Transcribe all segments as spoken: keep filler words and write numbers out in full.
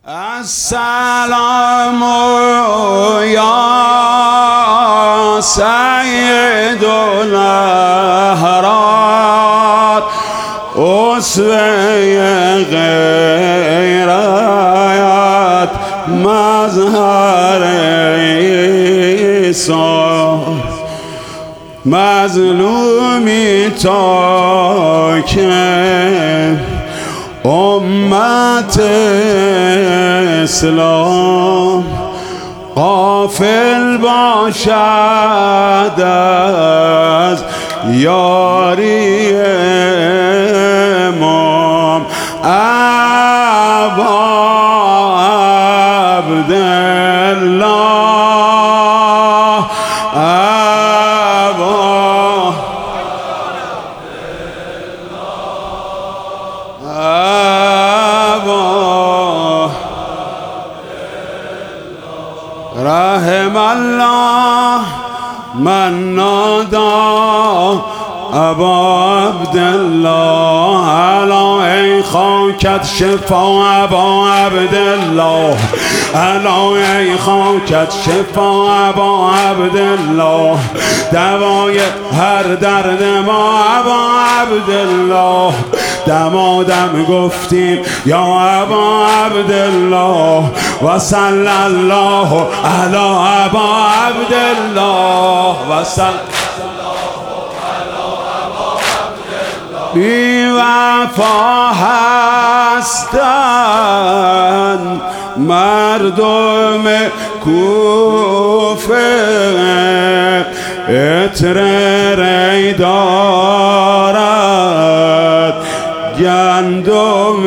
السلام یا سید الاحرار اسوه غیرت مظهر ایثار مظلومی تا که امت اسلام غافل باشد از یاری امام ابا عبدالله ابا ابا رحم الله من نادى ابا عبدالله الا ای خاکت شفا ابا عبدالله الا ای خاکت شفا ابا عبدالله دوای هر درد ما ابا عبدالله دمادم گفتیم یا ابا عبدالله و صلی الله علی ابا عبدالله و صلی بی وفا هستند مردم کوفه عطر ری دارد گندم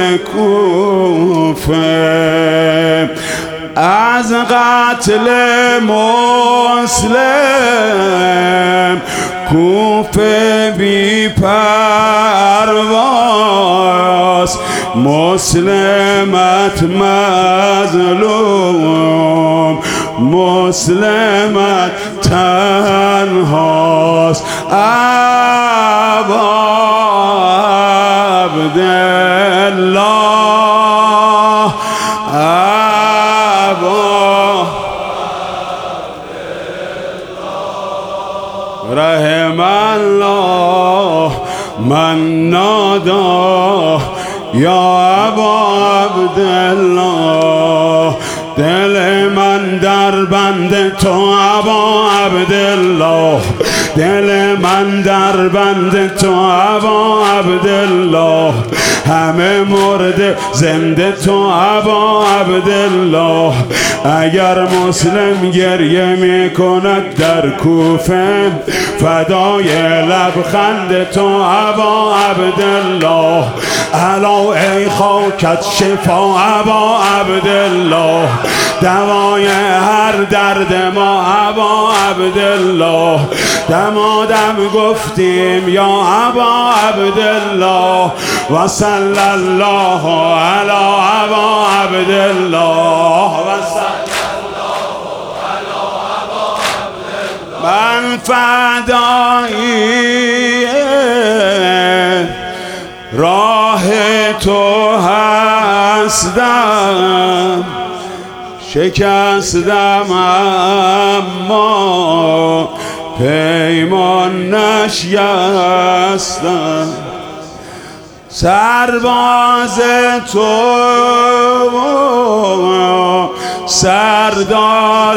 کوفه از قتل مسلم کوفه بی پرواز مسلمت مظلوم مسلمت تنهاست ابا عبدالله ابا رحم الله من نادى یا ابا عبدالله دل من در بند تو ابا عبدالله دل من در بند تو ابا عبدالله همه مرده زنده تو ابا عبدالله اگر مسلم گریه می کند در کوفه فدای لبخند تو ابا عبدالله الا ای خاکت شفا ابا عبدالله دوای هر درد ما ابا عبدالله دمادم گفتیم یا ابا عبدالله و صلی الله علی ابا عبدالله و صلی الله علی ابا عبدالله من فدایی راه تو هستم شکستم اما پیمان نشکستم سرباز تو سردار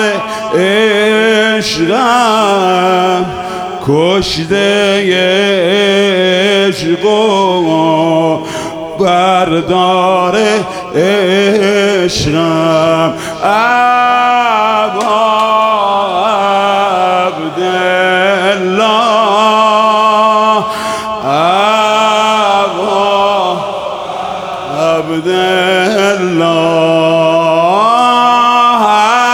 عشقم کشته عشق و بردار عشقم ابا عبدالله ابا عبدالله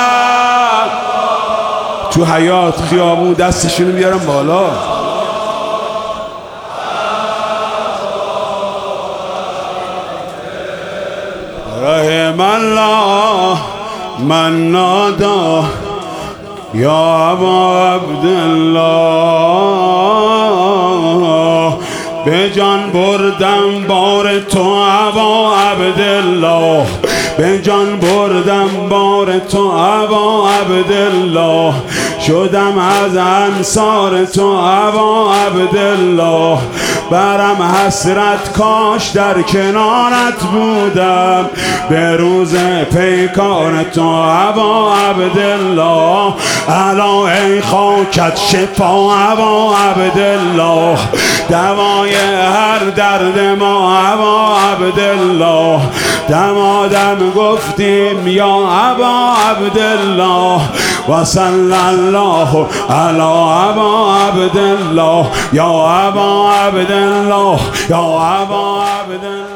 تو حیات خیابون دستشونو بیارم بالا رحم الله من نادى یا ابا عبدالله به جان بردم بار تو ابا عبدالله، به جان بردم بار تو ابا عبدالله، شدم از انصار تو ابا عبدالله، برم حسرت کاش در کنارت بودم، به روز پیکار تو ابا عبدالله، الا ای خاکت شفا ابا عبدالله، دوای هر درد ما ابا عبدالله، دمادم گفتیم یا ابا عبدالله، و صلی الله علی ابا عبدالله، یا ابا عبدالله، یا ابا عبدالله.